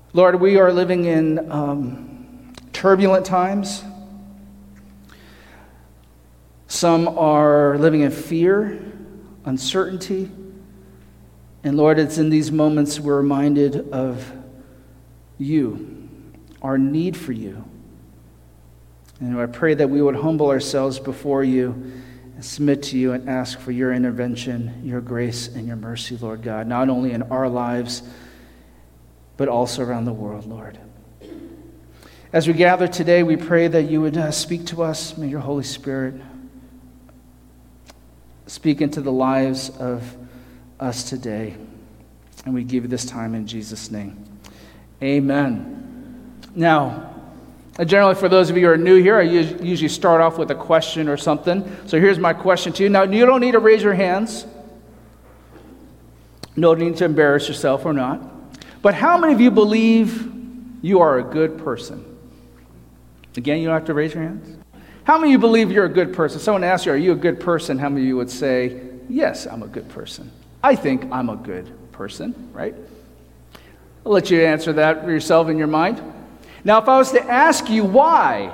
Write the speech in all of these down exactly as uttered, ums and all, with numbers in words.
Lord, we are living in um, turbulent times. Some are living in fear, uncertainty. And Lord, it's in these moments we're reminded of you, our need for you. And I pray that we would humble ourselves before you and submit to you and ask for your intervention, your grace, and your mercy, Lord God, not only in our lives, but also around the world, Lord. As we gather today, we pray that you would uh, speak to us. May your Holy Spirit speak into the lives of us today. And we give you this time in Jesus' name. Amen. Now, generally for those of you who are new here, I usually start off with a question or something. So here's my question to you. Now, you don't need to raise your hands. No need to embarrass yourself or not. But how many of you believe you are a good person? Again, you don't have to raise your hands. How many of you believe you're a good person? Someone asks you, are you a good person? How many of you would say, yes, I'm a good person? I think I'm a good person, right? I'll let you answer that for yourself in your mind. Now, if I was to ask you why,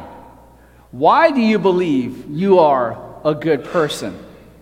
why do you believe you are a good person?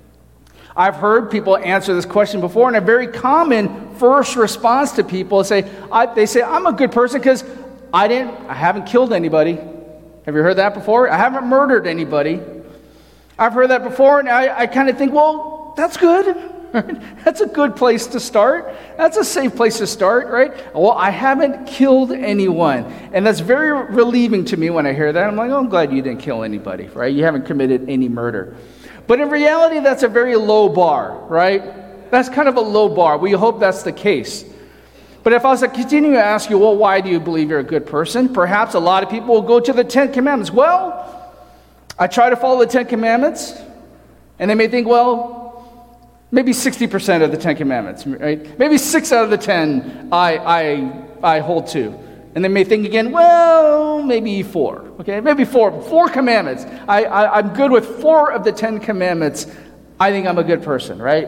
I've heard people answer this question before, and a very common first response to people is say, I, they say, I'm a good person because I didn't, I haven't killed anybody. Have you heard that before? I haven't murdered anybody. I've heard that before, and I, I kind of think, well, that's good. That's a good place to start. That's a safe place to start, right? Well, I haven't killed anyone. And that's very relieving to me when I hear that. I'm like, oh, I'm glad you didn't kill anybody, right? You haven't committed any murder. But in reality, that's a very low bar, right? That's kind of a low bar. We hope that's the case. But if I was to continue to ask you, well, why do you believe you're a good person? Perhaps a lot of people will go to the Ten Commandments. Well, I try to follow the Ten Commandments. And they may think, well, maybe sixty percent of the Ten Commandments, right? Maybe six out of the ten I I I hold to. And they may think again, well, maybe four, okay? Maybe four. Four commandments. I, I, I'm good with four of the Ten Commandments. I think I'm a good person, right?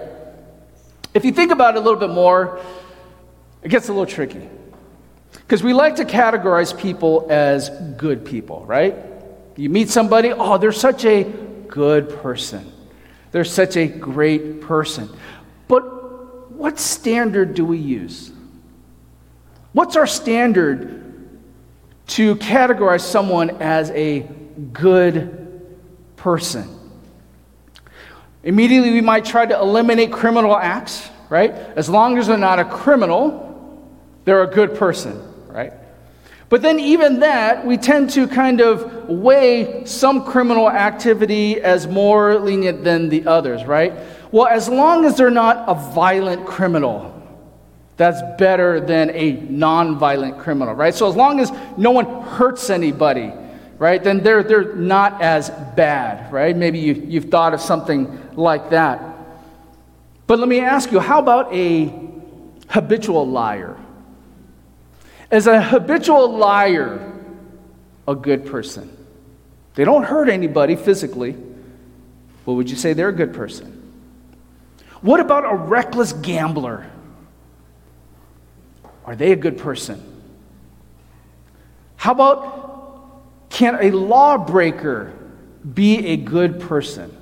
If you think about it a little bit more, it gets a little tricky. Because we like to categorize people as good people, right? You meet somebody, oh, they're such a good person. They're such a great person. But what standard do we use? What's our standard to categorize someone as a good person? Immediately, we might try to eliminate criminal acts, right? As long as they're not a criminal, they're a good person, right? But then even that, we tend to kind of weigh some criminal activity as more lenient than the others, right? Well, as long as they're not a violent criminal, that's better than a non-violent criminal, right? So as long as no one hurts anybody, right, then they're they're not as bad, right? Maybe you, you've thought of something like that. But let me ask you, how about a habitual liar? Is a habitual liar a good person? They don't hurt anybody physically. Well, would you say they're a good person? What about a reckless gambler? Are they a good person? How about, can a lawbreaker be a good person?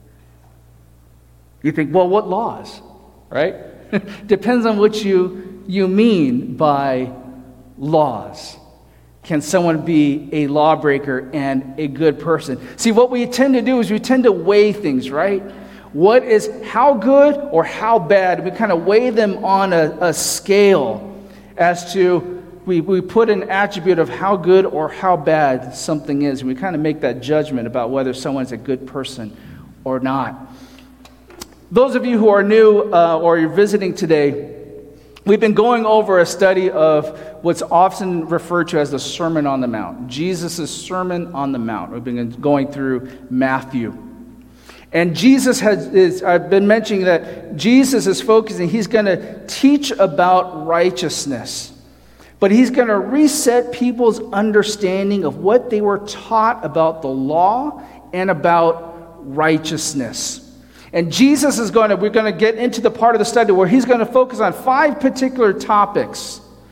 You think, well, what laws? Right? Depends on what you, you mean by laws. Can someone be a lawbreaker and a good person? See, what we tend to do is we tend to weigh things, right? What is, how good or how bad? We kind of weigh them on a, a scale as to, we, we put an attribute of how good or how bad something is. And we kind of make that judgment about whether someone's a good person or not. Those of you who are new uh, or you're visiting today, we've been going over a study of what's often referred to as the Sermon on the Mount, Jesus' Sermon on the Mount. We've been going through Matthew. And Jesus has, is, I've been mentioning that Jesus is focusing, he's going to teach about righteousness. But he's going to reset people's understanding of what they were taught about the law and about righteousness. And Jesus is going to, we're going to get into the part of the study where he's going to focus on five particular topics.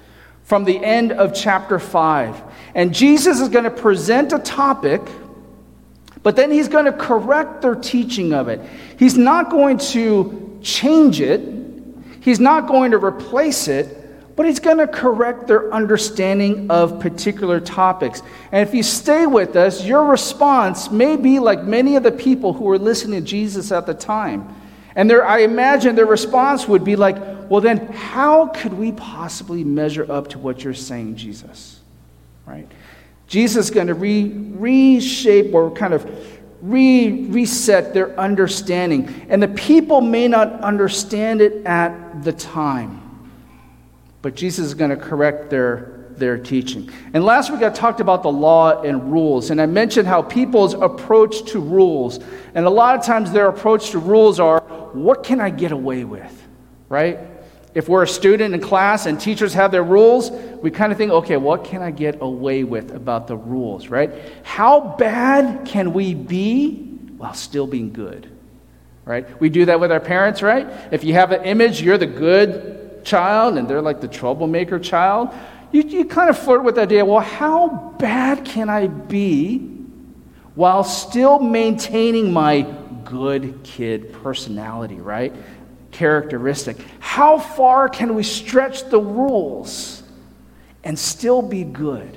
from the end of chapter five. And Jesus is going to present a topic, but then he's going to correct their teaching of it. He's not going to change it. He's not going to replace it, but he's going to correct their understanding of particular topics. And if you stay with us, your response may be like many of the people who were listening to Jesus at the time. And their, I imagine their response would be like, well then, how could we possibly measure up to what you're saying, Jesus? Right? Jesus is going to re, reshape or kind of re, reset their understanding. And the people may not understand it at the time. But Jesus is going to correct their, their teaching. And last week I talked about the law and rules. And I mentioned how people's approach to rules. And a lot of times their approach to rules are, what can I get away with? Right? If we're a student in class and teachers have their rules, we kind of think, okay, what can I get away with about the rules, right? How bad can we be while still being good, right? We do that with our parents, right? If you have an image, you're the good child and they're like the troublemaker child, you, you kind of flirt with the idea, well, how bad can I be while still maintaining my good kid personality, right? Characteristic. How far can we stretch the rules and still be good?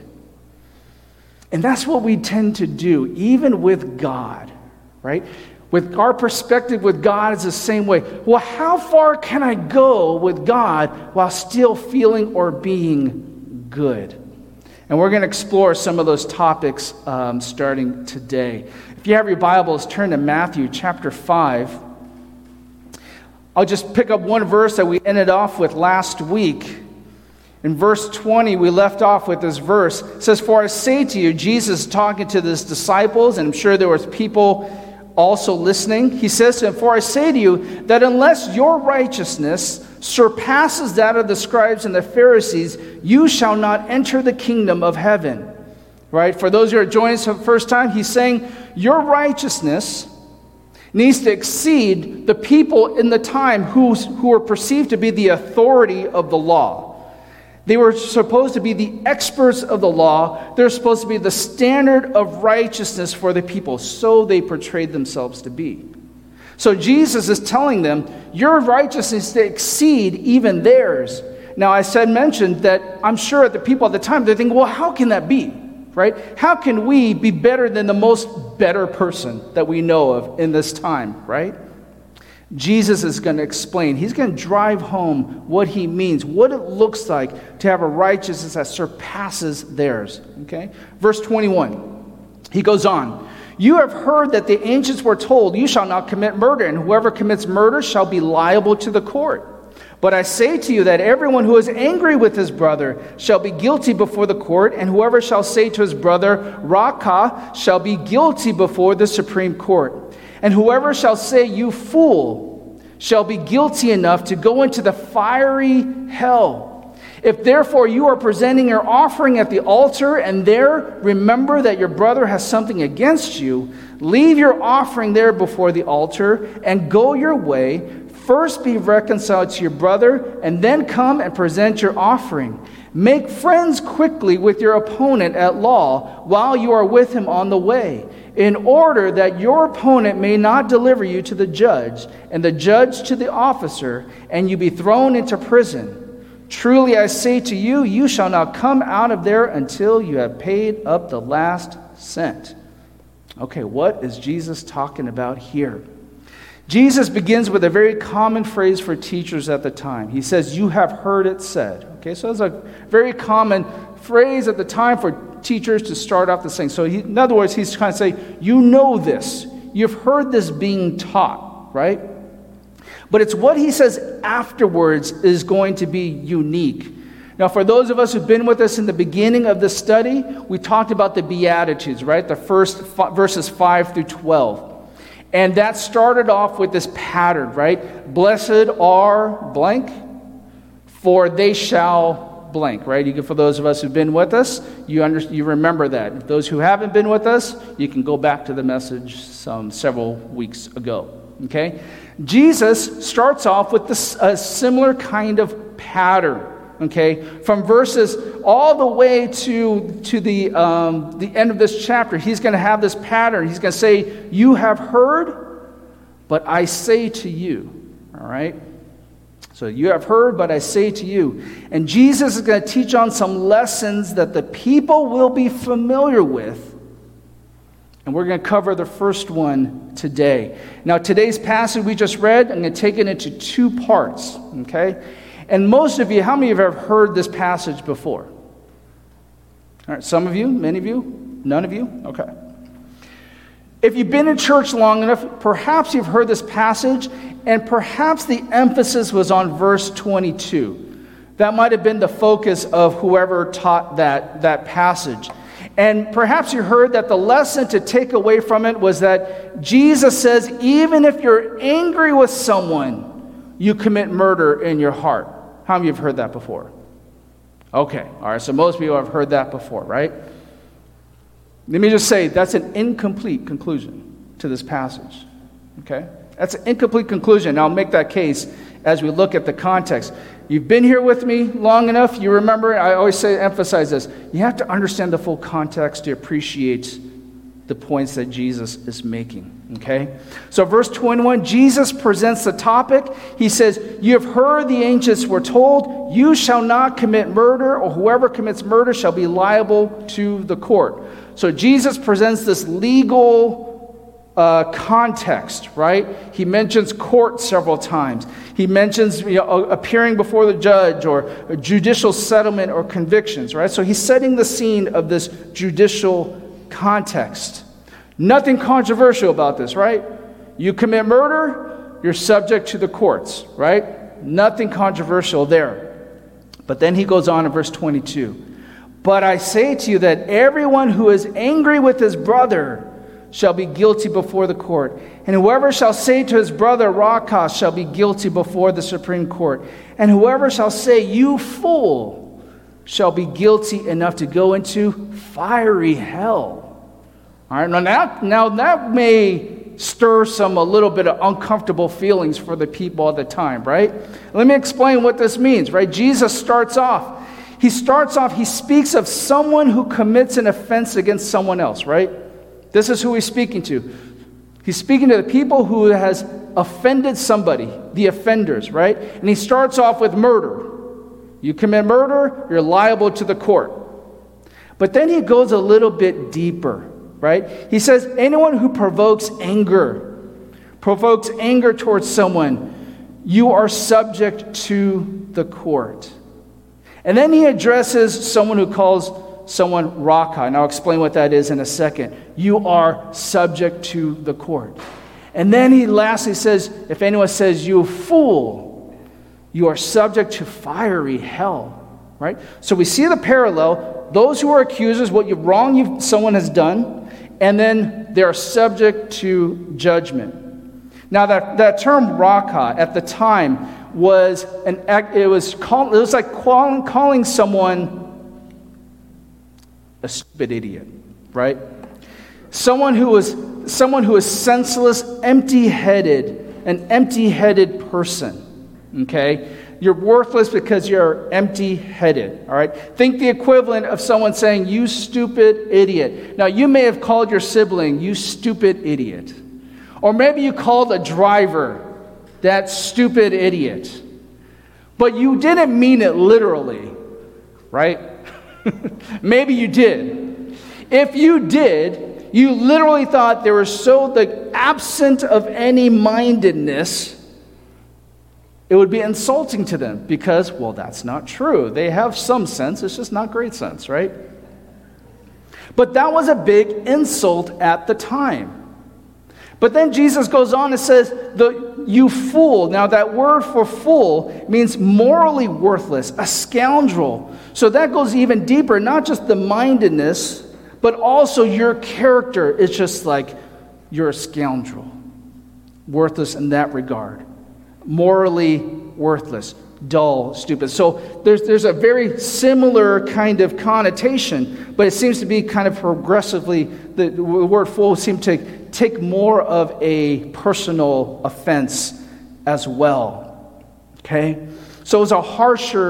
And that's what we tend to do, even with God, right? With our perspective with God is the same way. Well, how far can I go with God while still feeling or being good? And we're going to explore some of those topics um, starting today. If you have your Bibles, turn to Matthew chapter five. I'll just pick up one verse that we ended off with last week. In verse twenty, we left off with this verse. It says, "For I say to you," Jesus talking to his disciples, and I'm sure there was people also listening. He says to them, "For I say to you that unless your righteousness surpasses that of the scribes and the Pharisees, you shall not enter the kingdom of heaven." Right? For those who are joining us for the first time, he's saying your righteousness needs to exceed the people in the time who, who were perceived to be the authority of the law. They were supposed to be the experts of the law. They're supposed to be the standard of righteousness for the people. So they portrayed themselves to be. So Jesus is telling them, your righteousness to exceed even theirs. Now, I said, mentioned that I'm sure the people at the time, they're thinking, well, how can that be? Right? How can we be better than the most better person that we know of in this time, right? Jesus is going to explain. He's going to drive home what he means, what it looks like to have a righteousness that surpasses theirs, okay? Verse twenty-one, he goes on, "You have heard that the ancients were told, 'You shall not commit murder, and whoever commits murder shall be liable to the court.' But I say to you that everyone who is angry with his brother shall be guilty before the court, and whoever shall say to his brother, 'Raca,' shall be guilty before the Supreme Court. And whoever shall say, 'You fool,' shall be guilty enough to go into the fiery hell. If therefore you are presenting your offering at the altar, and there remember that your brother has something against you, leave your offering there before the altar, and go your way. First be reconciled to your brother, and then come and present your offering. Make friends quickly with your opponent at law while you are with him on the way, in order that your opponent may not deliver you to the judge, and the judge to the officer, and you be thrown into prison. Truly I say to you, you shall not come out of there until you have paid up the last cent." Okay, what is Jesus talking about here? Jesus begins with a very common phrase for teachers at the time. He says, "You have heard it said." Okay, so it's a very common phrase at the time for teachers to start off the saying. So he, in other words, he's trying to say, you know this. You've heard this being taught, right? But it's what he says afterwards is going to be unique. Now, for those of us who've been with us in the beginning of the study, we talked about the Beatitudes, right? The first f- verses five through twelve. And that started off with this pattern, right? Blessed are blank, for they shall blank, right? You can, for those of us who've been with us, you under, you remember that. Those who haven't been with us, you can go back to the message some several weeks ago, okay? Jesus starts off with this, a similar kind of pattern, okay, from verses all the way to, to the, um, the end of this chapter, he's going to have this pattern. He's going to say, you have heard, but I say to you, all right? So you have heard, but I say to you. And Jesus is going to teach on some lessons that the people will be familiar with. And we're going to cover the first one today. Now, today's passage we just read, I'm going to take it into two parts, okay? And most of you, how many of you have heard this passage before? All right, some of you, many of you, none of you? Okay. If you've been in church long enough, perhaps you've heard this passage, and perhaps the emphasis was on verse twenty-two. That might have been the focus of whoever taught that, that passage. And perhaps you heard that the lesson to take away from it was that Jesus says, even if you're angry with someone, you commit murder in your heart. How many of you have heard that before? Okay, all right, so most people have heard that before, right? Let me just say, that's an incomplete conclusion to this passage, okay? That's an incomplete conclusion. I'll make that case as we look at the context. You've been here with me long enough. You remember, I always say, emphasize this. You have to understand the full context to appreciate the points that Jesus is making, okay? So verse twenty-one, Jesus presents the topic. He says, you have heard the ancients were told, you shall not commit murder, or whoever commits murder shall be liable to the court. So Jesus presents this legal Uh, context, right? He mentions court several times. He mentions you know, appearing before the judge or a judicial settlement or convictions, right? So he's setting the scene of this judicial context. Nothing controversial about this, right? You commit murder, you're subject to the courts, right? Nothing controversial there. But then he goes on in verse twenty-two. But I say to you that everyone who is angry with his brother shall be guilty before the court. And whoever shall say to his brother, Raca, shall be guilty before the Supreme Court. And whoever shall say, you fool, shall be guilty enough to go into fiery hell. All right, now that, now that may stir some a little bit of uncomfortable feelings for the people at the time, right? Let me explain what this means, right? Jesus starts off. He starts off, he speaks of someone who commits an offense against someone else, right? This is who he's speaking to. He's speaking to the people who has offended somebody, the offenders, right? And he starts off with murder. You commit murder, you're liable to the court. But then he goes a little bit deeper, right? He says, anyone who provokes anger, provokes anger towards someone, you are subject to the court. And then he addresses someone who calls someone Raca, and I'll explain what that is in a second. You are subject to the court. And then he lastly says, if anyone says, you fool, you are subject to fiery hell, right? So we see the parallel. Those who are accusers, what you wrong you, someone has done, and then they are subject to judgment. Now that, that term Raca at the time was an it was call, it was like calling, calling someone a stupid idiot, right? Someone who was someone who is senseless, empty-headed, an empty-headed person. Okay? You're worthless because you're empty-headed. All right? Think the equivalent of someone saying, you stupid idiot. Now, you may have called your sibling, you stupid idiot. Or maybe you called a driver, that stupid idiot. But you didn't mean it literally, right? Maybe you did. If you did, you literally thought they were so the absent of any mindedness, it would be insulting to them because, well, that's not true. They have some sense, it's just not great sense, right? But that was a big insult at the time. But then Jesus goes on and says, the, you fool. Now that word for fool means morally worthless, a scoundrel. So that goes even deeper, not just the mindedness, but also your character is just like you're a scoundrel. Worthless in that regard. Morally worthless, dull, stupid. So there's, there's a very similar kind of connotation, but it seems to be kind of progressively, the, the word fool seems to take more of a personal offense as well. Okay? So it's a harsher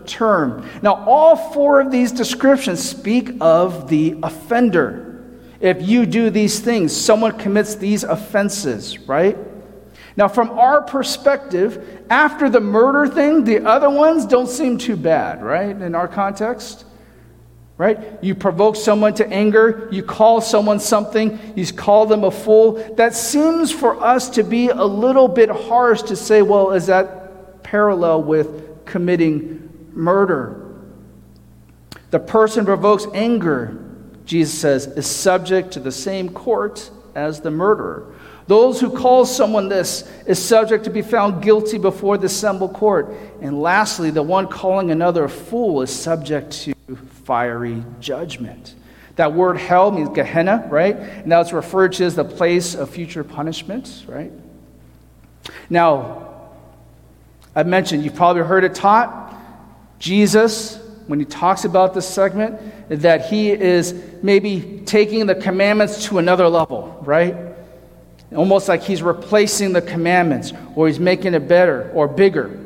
term. Now, all four of these descriptions speak of the offender. If you do these things, someone commits these offenses, right? Now, from our perspective, after the murder thing, the other ones don't seem too bad, right? In our context, right? You provoke someone to anger, you call someone something, you call them a fool. That seems for us to be a little bit harsh to say, well, is that parallel with committing murder? The person provokes anger, Jesus says, is subject to the same court as the murderer. Those who call someone this is subject to be found guilty before the assembled court. And lastly, the one calling another a fool is subject to fiery judgment. That word hell means Gehenna, right? Now it's referred to as the place of future punishment, right? Now, I mentioned, you've probably heard it taught, Jesus, when he talks about this segment, that he is maybe taking the commandments to another level, right? Almost like he's replacing the commandments, or he's making it better or bigger.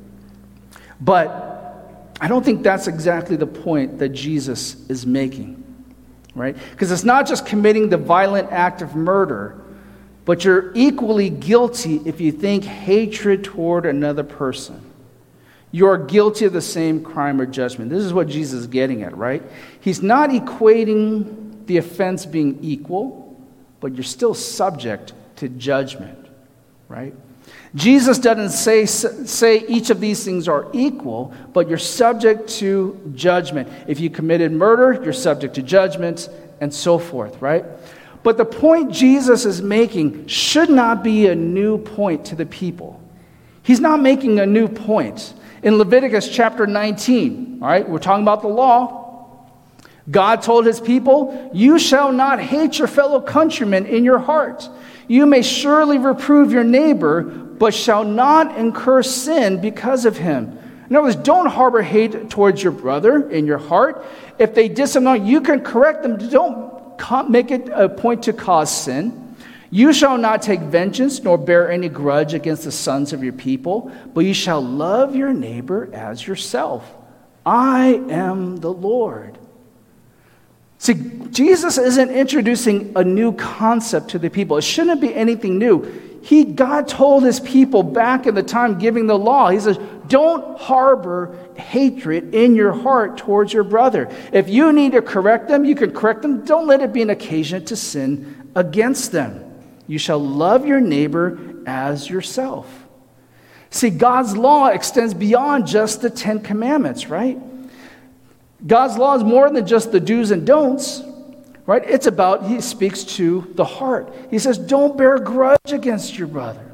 But I don't think that's exactly the point that Jesus is making, right? Because it's not just committing the violent act of murder, but you're equally guilty if you think hatred toward another person. You're guilty of the same crime or judgment. This is what Jesus is getting at, right? He's not equating the offense being equal, but you're still subject to judgment, right? Jesus doesn't say, say each of these things are equal, but you're subject to judgment. If you committed murder, you're subject to judgment, and so forth, right? But the point Jesus is making should not be a new point to the people. He's not making a new point. In Leviticus chapter nineteen, all right, we're talking about the law. God told his people, you shall not hate your fellow countrymen in your heart. You may surely reprove your neighbor, but shall not incur sin because of him. In other words, don't harbor hate towards your brother in your heart. If they dishonor, you can correct them. Don't make it a point to cause sin. You shall not take vengeance nor bear any grudge against the sons of your people, but you shall love your neighbor as yourself. I am the Lord. See, Jesus isn't introducing a new concept to the people. It shouldn't be anything new. He, God told his people back in the time giving the law, he says, don't harbor hatred in your heart towards your brother. If you need to correct them, you can correct them. Don't let it be an occasion to sin against them. You shall love your neighbor as yourself. See, God's law extends beyond just the Ten Commandments, right? God's law is more than just the do's and don'ts, right? It's about, he speaks to the heart. He says, don't bear a grudge against your brother.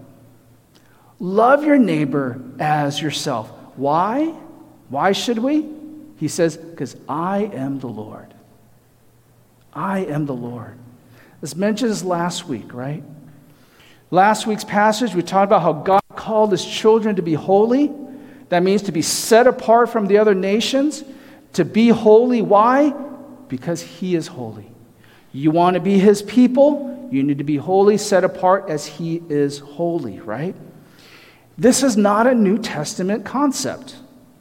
Love your neighbor as yourself. Why? Why should we? He says, because I am the Lord. I am the Lord. This mentioned this last week, right? Last week's passage, we talked about how God called his children to be holy. That means to be set apart from the other nations. To be holy, why? Because he is holy. You want to be his people, you need to be holy, set apart as he is holy, right? This is not a New Testament concept.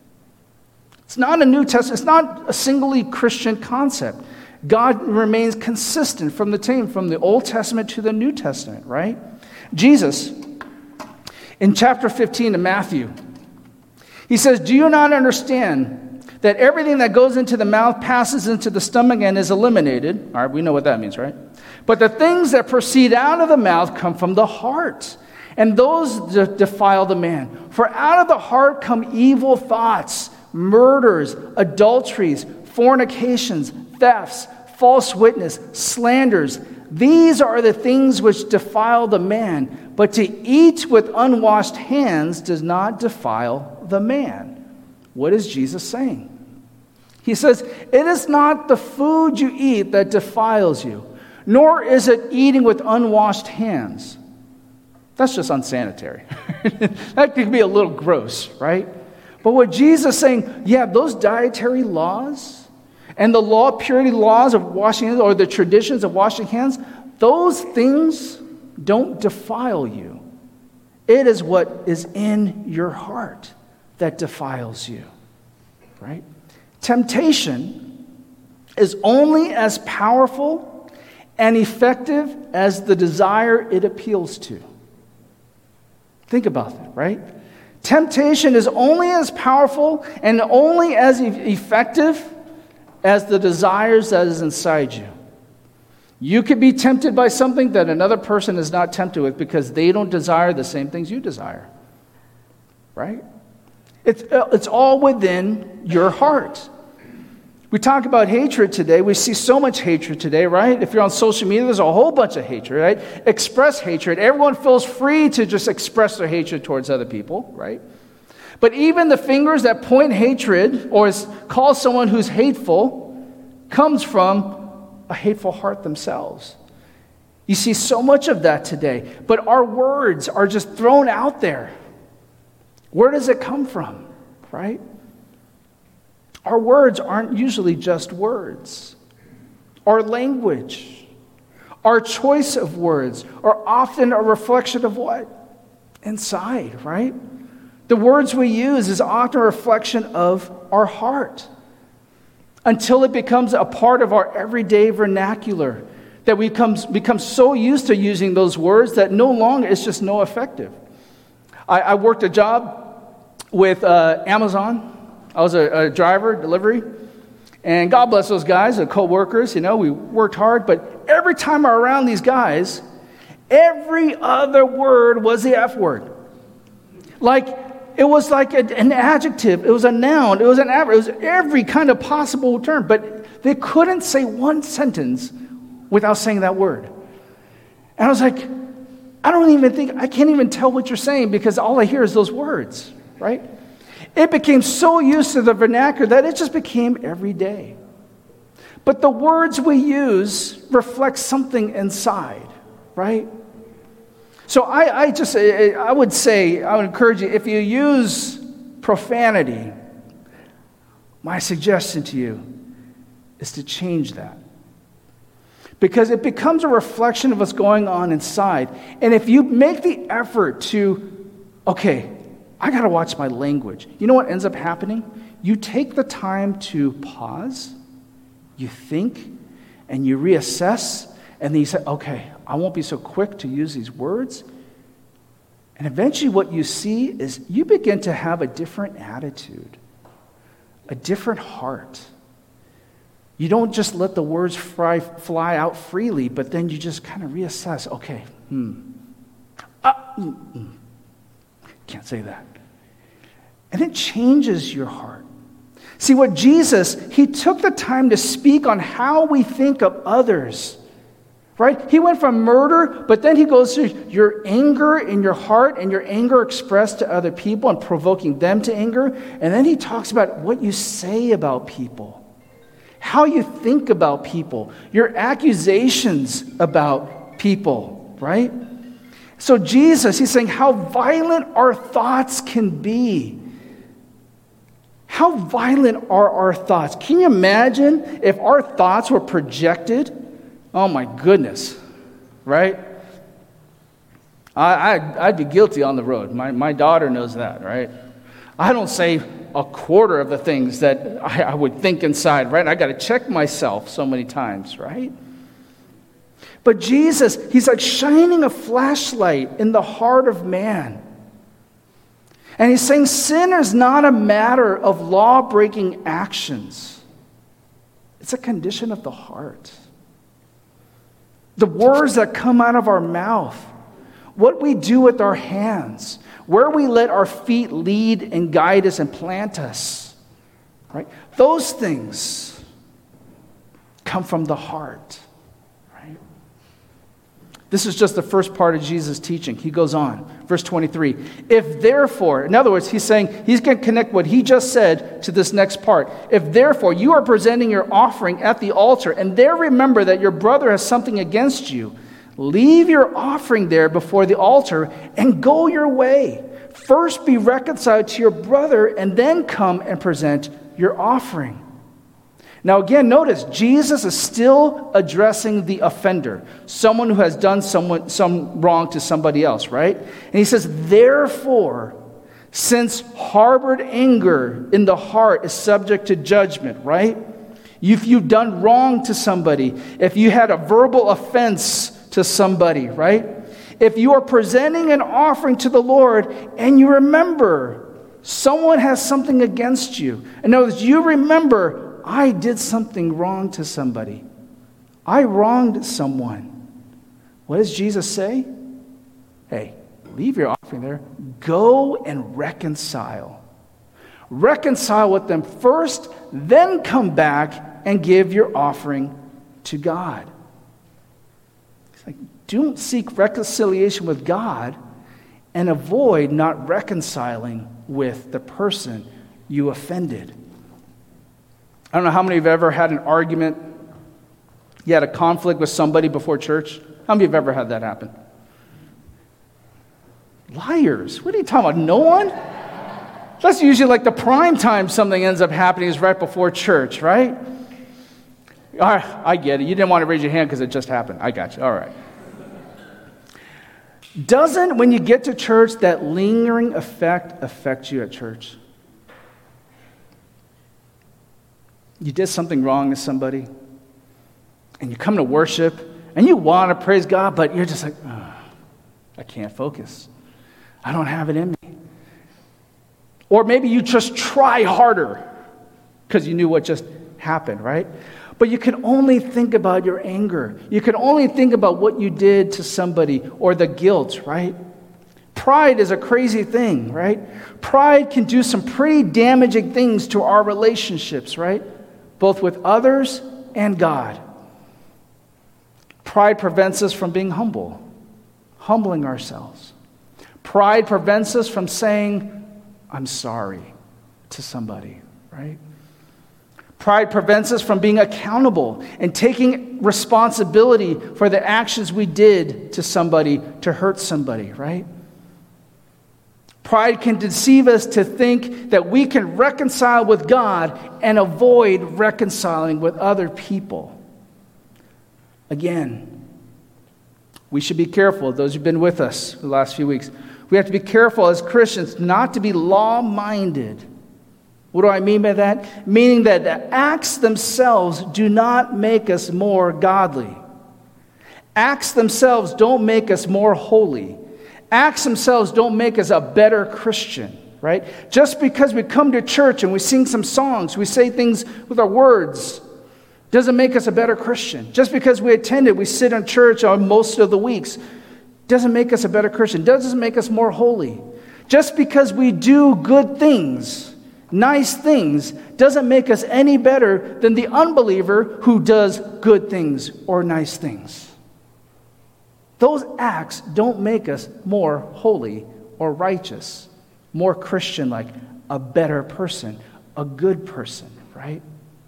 It's not a New Testament, it's not a singly Christian concept. God remains consistent from the time, from the Old Testament to the New Testament, right? Jesus, in chapter fifteen of Matthew, he says, do you not understand that everything that goes into the mouth passes into the stomach and is eliminated? All right, we know what that means, right? But the things that proceed out of the mouth come from the heart, and those de- defile the man. For out of the heart come evil thoughts, murders, adulteries, fornications, thefts, false witness, slanders. These are the things which defile the man, but to eat with unwashed hands does not defile the man. What is Jesus saying? He says, it is not the food you eat that defiles you, nor is it eating with unwashed hands. That's just unsanitary. That could be a little gross, right? But what Jesus is saying, yeah, those dietary laws and the law, purity laws of washing hands, or the traditions of washing hands, those things don't defile you. It is what is in your heart that defiles you. right? Temptation is only as powerful and effective as the desire it appeals to. Think about that, right? Temptation is only as powerful and only as e- effective as the desires that is inside you. You could be tempted by something that another person is not tempted with because they don't desire the same things you desire, right? It's, it's all within your heart. We talk about hatred today. We see so much hatred today, right? If you're on social media, there's a whole bunch of hatred, right? Express hatred. Everyone feels free to just express their hatred towards other people, right? But even the fingers that point hatred or call someone who's hateful comes from a hateful heart themselves. You see so much of that today. But our words are just thrown out there. Where does it come from, right? Our words aren't usually just words. Our language, our choice of words are often a reflection of what? Inside, right? The words we use is often a reflection of our heart until it becomes a part of our everyday vernacular that we become, become so used to using those words that no longer it's just no effective. I, I worked a job with uh, Amazon. I was a, a driver, delivery, and God bless those guys, the co-workers, you know, we worked hard, but every time I'm around these guys, every other word was the F word. Like, it was like a, an adjective, it was a noun, it was an adverb, it was every kind of possible term, but they couldn't say one sentence without saying that word. And I was like, I don't even think, I can't even tell what you're saying because all I hear is those words, right? It became so used to the vernacular that it just became every day. But the words we use reflect something inside, right? So I, I just, I would say, I would encourage you, if you use profanity, my suggestion to you is to change that. Because it becomes a reflection of what's going on inside. And if you make the effort to, okay, I got to watch my language. You know what ends up happening? You take the time to pause, you think, and you reassess, and then you say, okay, I won't be so quick to use these words. And eventually what you see is you begin to have a different attitude, a different heart. You don't just let the words fly, fly out freely, but then you just kind of reassess, okay, hmm, ah, mm, mm. Can't say that. And it changes your heart. See, what Jesus, he took the time to speak on how we think of others, right? He went from murder, but then he goes to your anger in your heart and your anger expressed to other people and provoking them to anger. And then he talks about what you say about people, how you think about people, your accusations about people, right? So Jesus, he's saying how violent our thoughts can be. How violent are our thoughts? Can you imagine if our thoughts were projected? Oh my goodness, right? I, I'd, I'd be guilty on the road. My, my daughter knows that, right? I don't say a quarter of the things that I, I would think inside, right? I got to check myself so many times, right? But Jesus, he's like shining a flashlight in the heart of man. And he's saying sin is not a matter of law-breaking actions. It's a condition of the heart. The words that come out of our mouth, what we do with our hands, where we let our feet lead and guide us and plant us, right? Those things come from the heart. This is just the first part of Jesus' teaching. He goes on, verse twenty-three. If therefore, in other words, he's saying, he's going to connect what he just said to this next part. If therefore you are presenting your offering at the altar, and there remember that your brother has something against you, leave your offering there before the altar and go your way. First be reconciled to your brother, and then come and present your offering. Now again, notice, Jesus is still addressing the offender, someone who has done someone, some wrong to somebody else, right? And he says, therefore, Since harbored anger in the heart is subject to judgment, right? If you've done wrong to somebody, if you had a verbal offense to somebody, right? If you are presenting an offering to the Lord and you remember someone has something against you, in other words, you remember, I did something wrong to somebody. I wronged someone. What does Jesus say? Hey, leave your offering there. Go and reconcile. Reconcile with them first, then come back and give your offering to God. It's like, don't seek reconciliation with God and avoid not reconciling with the person you offended. I don't know how many of you have ever had an argument, you had a conflict with somebody before church. How many of you have ever had that happen? Liars. What are you talking about? No one? That's usually like the prime time something ends up happening is right before church, right? All right, I get it. You didn't want to raise your hand because it just happened. I got you. All right. Doesn't, when you get to church, that lingering effect affect you at church? You did something wrong to somebody, and you come to worship, and you want to praise God, but you're just like, oh, I can't focus. I don't have it in me. Or maybe you just try harder because you knew what just happened, right? But you can only think about your anger. You can only think about what you did to somebody or the guilt, right? Pride is a crazy thing, right? Pride can do some pretty damaging things to our relationships, right? Both with others and God. Pride prevents us from being humble, humbling ourselves. Pride prevents us from saying, I'm sorry to somebody, right? Pride prevents us from being accountable and taking responsibility for the actions we did to somebody to hurt somebody, right? Pride can deceive us to think that we can reconcile with God and avoid reconciling with other people. Again, we should be careful, those who've been with us the last few weeks. We have to be careful as Christians not to be law-minded. What do I mean by that? Meaning that the acts themselves do not make us more godly. Acts themselves don't make us more holy. Acts themselves don't make us a better Christian, right? Just because we come to church and we sing some songs, we say things with our words, doesn't make us a better Christian. Just because we attended, we sit in church on most of the weeks, doesn't make us a better Christian. Doesn't make us more holy. Just because we do good things, nice things, doesn't make us any better than the unbeliever who does good things or nice things. Those acts don't make us more holy or righteous, more Christian-like, a better person, a good person, right?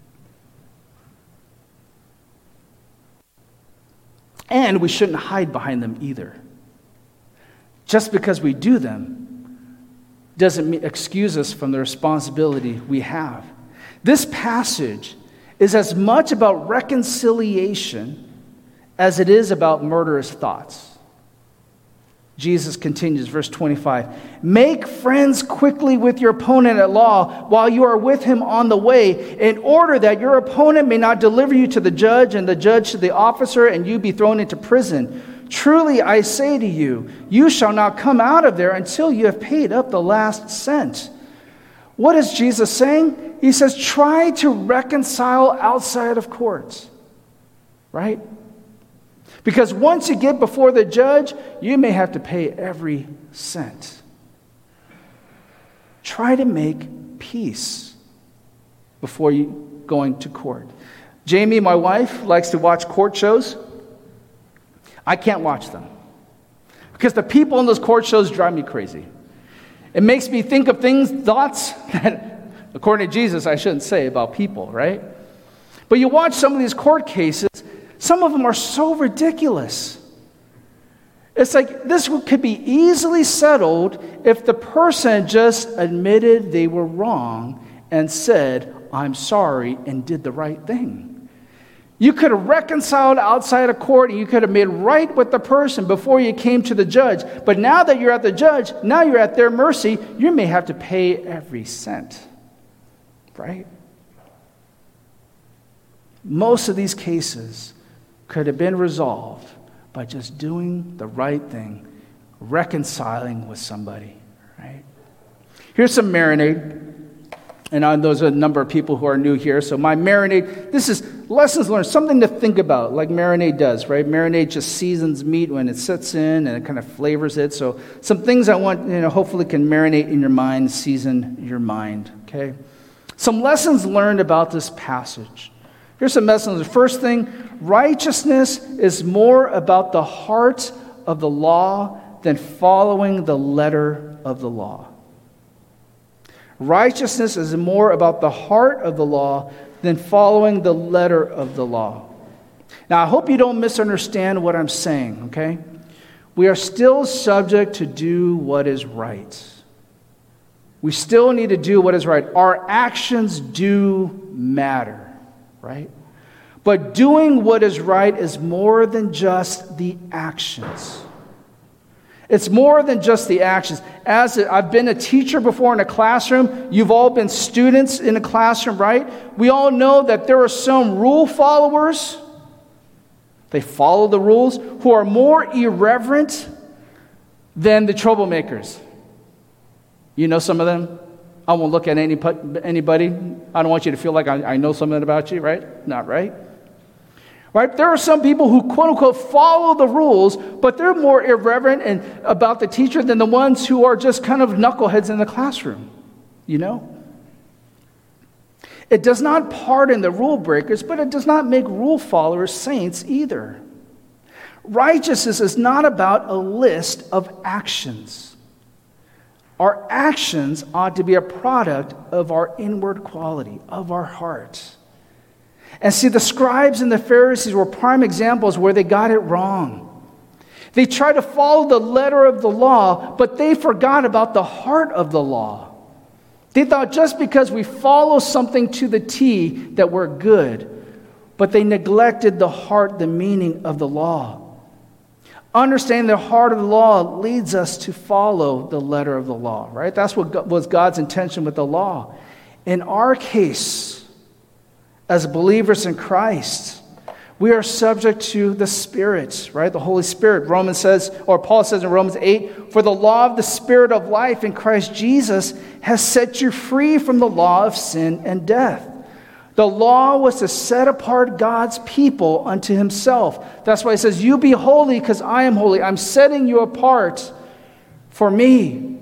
And we shouldn't hide behind them either. Just because we do them doesn't excuse us from the responsibility we have. This passage is as much about reconciliation as it is about murderous thoughts. Jesus continues, verse twenty-five. Make friends quickly with your opponent at law while you are with him on the way, in order that your opponent may not deliver you to the judge and the judge to the officer and you be thrown into prison. Truly I say to you, you shall not come out of there until you have paid up the last cent. What is Jesus saying? He says, try to reconcile outside of court, right? Because once you get before the judge, you may have to pay every cent. Try to make peace before you going to court. Jamie, my wife, likes to watch court shows. I can't watch them because the people in those court shows drive me crazy. It makes me think of things, thoughts that, according to Jesus, I shouldn't say about people, right? But you watch some of these court cases, some of them are so ridiculous. It's like this could be easily settled if the person just admitted they were wrong and said, I'm sorry, and did the right thing. You could have reconciled outside of court and you could have made right with the person before you came to the judge. But now that you're at the judge, now you're at their mercy, you may have to pay every cent. Right? Most of these cases could have been resolved by just doing the right thing, reconciling with somebody. Right? Here's some marinade. And I, those are a number of people who are new here. So my marinade, this is lessons learned, something to think about, like marinade does, right? Marinade just seasons meat when it sets in and it kind of flavors it. So some things I want, you know, hopefully can marinate in your mind, season your mind, okay? Some lessons learned about this passage. Here's some lessons. The first thing, righteousness is more about the heart of the law than following the letter of the law. Righteousness is more about the heart of the law than following the letter of the law. Now, I hope you don't misunderstand what I'm saying, okay? We are still subject to do what is right. We still need to do what is right. Our actions do matter, right? But doing what is right is more than just the actions. It's more than just the actions. As a, I've been a teacher before in a classroom, you've all been students in a classroom, right? We all know that there are some rule followers, they follow the rules, who are more irreverent than the troublemakers. You know some of them? I won't look at any anybody. I don't want you to feel like I, I know something about you, right? Not right. Right? There are some people who, quote unquote, follow the rules, but they're more irreverent and about the teacher than the ones who are just kind of knuckleheads in the classroom. You know? It does not pardon the rule breakers, but it does not make rule followers saints either. Righteousness is not about a list of actions. Our actions ought to be a product of our inward quality, of our heart. And see, the scribes and the Pharisees were prime examples where they got it wrong. They tried to follow the letter of the law, but they forgot about the heart of the law. They thought just because we follow something to the T that we're good, but they neglected the heart, the meaning of the law. Understanding the heart of the law leads us to follow the letter of the law, right? That's what was God's intention with the law. In our case, as believers in Christ, we are subject to the Spirit, right? The Holy Spirit. Romans says, or Paul says in Romans eight, for the law of the Spirit of life in Christ Jesus has set you free from the law of sin and death. The law was to set apart God's people unto himself. That's why he says, you be holy because I am holy. I'm setting you apart for me.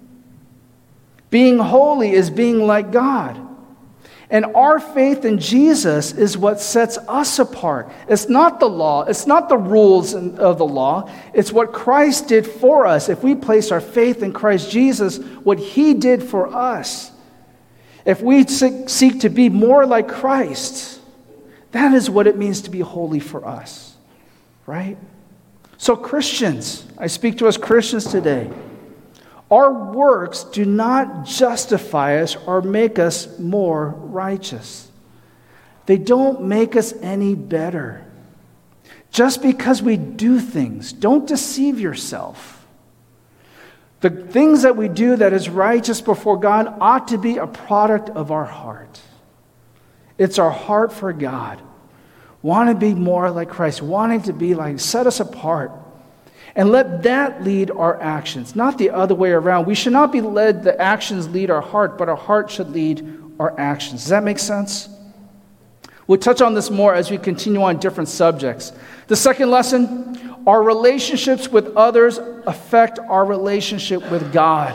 Being holy is being like God. And our faith in Jesus is what sets us apart. It's not the law. It's not the rules of the law. It's what Christ did for us. If we place our faith in Christ Jesus, what he did for us. If we seek to be more like Christ, that is what it means to be holy for us. Right? So Christians, I speak to us Christians today. Our works do not justify us or make us more righteous. They don't make us any better. Just because we do things, don't deceive yourself. The things that we do that is righteous before God ought to be a product of our heart. It's our heart for God. Want to be more like Christ, wanting to be like, set us apart. And let that lead our actions, not the other way around. We should not be led, the actions lead our heart, but our heart should lead our actions. Does that make sense? We'll touch on this more as we continue on different subjects. The second lesson, our relationships with others affect our relationship with God.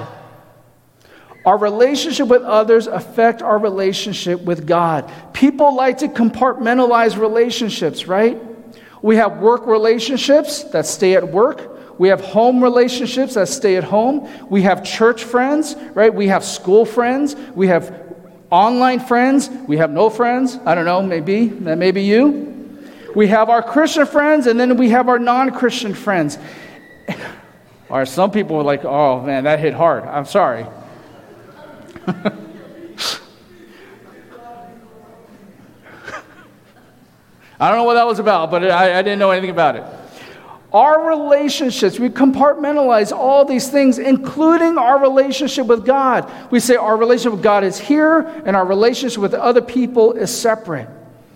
Our relationship with others affect our relationship with God. People like to compartmentalize relationships, right? We have work relationships that stay at work. We have home relationships that stay at home. We have church friends, right? We have school friends. We have online friends. We have no friends. I don't know, maybe. That may be you. We have our Christian friends, and then we have our non-Christian friends. Or some people are like, oh, man, that hit hard. I'm sorry. I don't know what that was about, but I, I didn't know anything about it. Our relationships, we compartmentalize all these things, including our relationship with God. We say our relationship with God is here, and our relationship with other people is separate.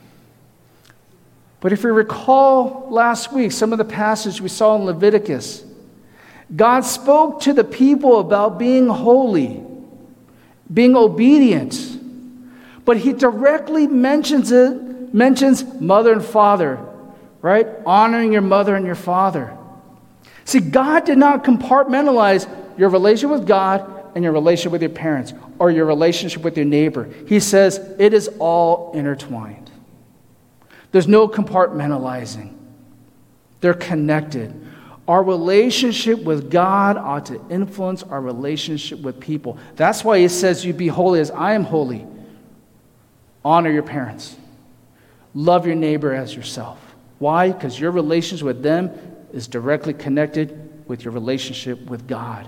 But if we recall last week, some of the passages we saw in Leviticus, God spoke to the people about being holy, being obedient. But he directly mentions it, mentions mother and father, right? Honoring your mother and your father. See, God did not compartmentalize your relationship with God and your relationship with your parents or your relationship with your neighbor. He says it is all intertwined. There's no compartmentalizing. They're connected. Our relationship with God ought to influence our relationship with people. That's why he says you be holy as I am holy. Honor your parents. Love your neighbor as yourself. Why? Because your relationship with them is directly connected with your relationship with God.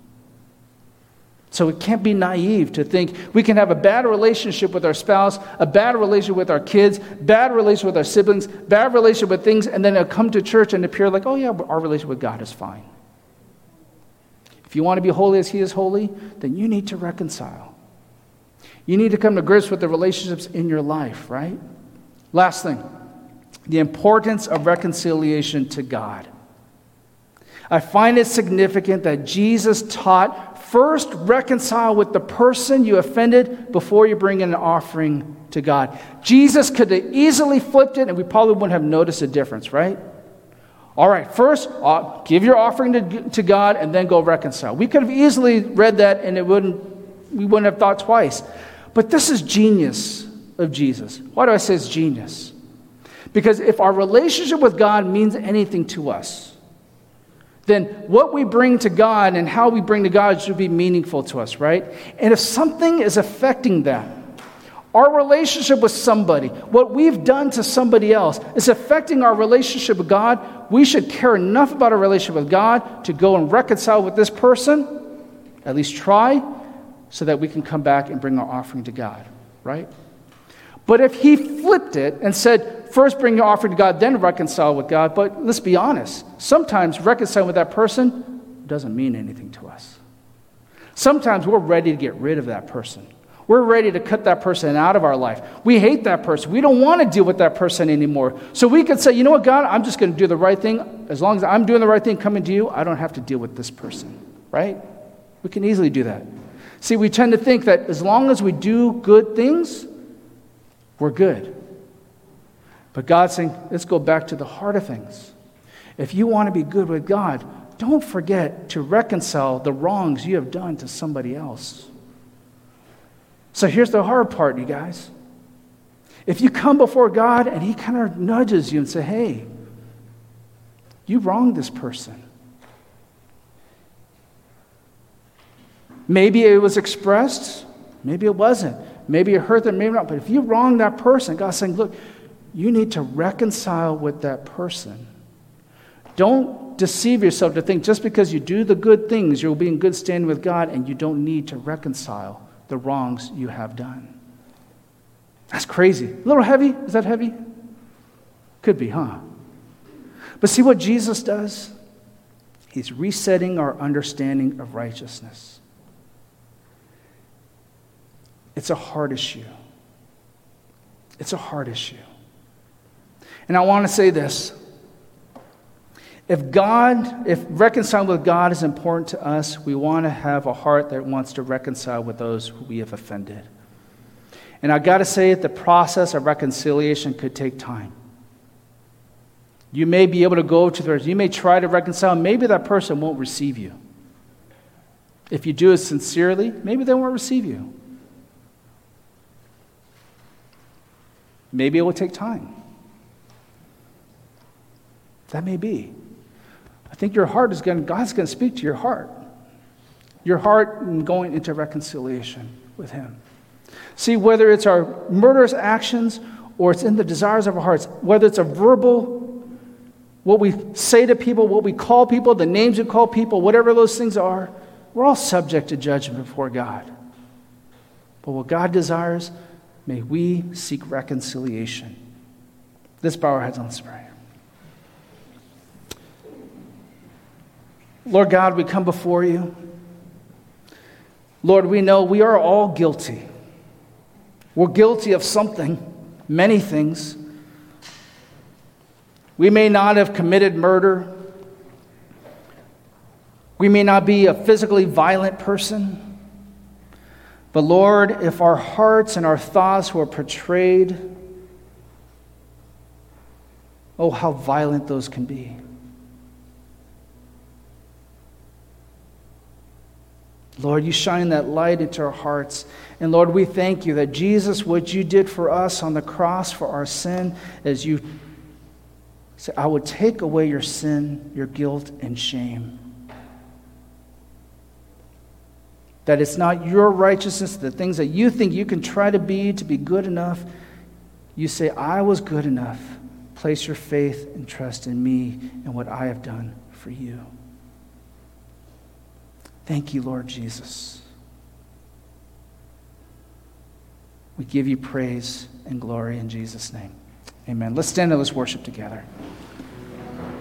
So it can't be naive to think we can have a bad relationship with our spouse, a bad relationship with our kids, bad relationship with our siblings, bad relationship with things, and then it'll come to church and appear like, oh yeah, our relationship with God is fine. If you want to be holy as he is holy, then you need to reconcile. You need to come to grips with the relationships in your life, right? Last thing, the importance of reconciliation to God. I find it significant that Jesus taught first reconcile with the person you offended before you bring in an offering to God. Jesus could have easily flipped it and we probably wouldn't have noticed a difference, right? All right, first, uh, give your offering to, to God and then go reconcile. We could have easily read that and it wouldn't, we wouldn't have thought twice. But this is genius of Jesus. Why do I say it's genius? Because if our relationship with God means anything to us, then what we bring to God and how we bring to God should be meaningful to us, right? And if something is affecting that, our relationship with somebody, what we've done to somebody else is affecting our relationship with God, we should care enough about our relationship with God to go and reconcile with this person, at least try, so that we can come back and bring our offering to God, right? But if he flipped it and said, first bring your offering to God, then reconcile with God, but let's be honest, sometimes reconciling with that person doesn't mean anything to us. Sometimes we're ready to get rid of that person. We're ready to cut that person out of our life. We hate that person. We don't want to deal with that person anymore. So we could say, you know what, God, I'm just going to do the right thing. As long as I'm doing the right thing coming to you, I don't have to deal with this person, right? We can easily do that. See, we tend to think that as long as we do good things, we're good. But God's saying, let's go back to the heart of things. If you want to be good with God, don't forget to reconcile the wrongs you have done to somebody else. So here's the hard part, you guys. If you come before God and he kind of nudges you and say, hey, you wronged this person. Maybe it was expressed, maybe it wasn't. Maybe it hurt them, maybe not. But if you wrong that person, God's saying, look, you need to reconcile with that person. Don't deceive yourself to think just because you do the good things, you'll be in good standing with God and you don't need to reconcile the wrongs you have done. That's crazy. A little heavy? Is that heavy? Could be, huh? But see what Jesus does? He's resetting our understanding of righteousness. It's a hard issue. It's a hard issue. And I want to say this. If God, if reconciling with God is important to us, we want to have a heart that wants to reconcile with those who we have offended. And I got to say that the process of reconciliation could take time. You may be able to go to the, you may try to reconcile, maybe that person won't receive you. If you do it sincerely, maybe they won't receive you. Maybe it will take time. That may be. I think your heart is going, God's going to speak to your heart. Your heart in going into reconciliation with him. See, whether it's our murderous actions or it's in the desires of our hearts, whether it's a verbal, what we say to people, what we call people, the names we call people, whatever those things are, we're all subject to judgment before God. But what God desires, may we seek reconciliation. Let's bow our heads and let's pray. Lord God, we come before you. Lord, we know we are all guilty. We're guilty of something, many things. We may not have committed murder. We may not be a physically violent person. But Lord, if our hearts and our thoughts were portrayed, oh, how violent those can be. Lord, you shine that light into our hearts. And Lord, we thank you that Jesus, what you did for us on the cross for our sin, as you said, I would take away your sin, your guilt, and shame. That it's not your righteousness, the things that you think you can try to be to be good enough. You say, I was good enough. Place your faith and trust in me and what I have done for you. Thank you, Lord Jesus. We give you praise and glory in Jesus' name. Amen. Let's stand and let's worship together.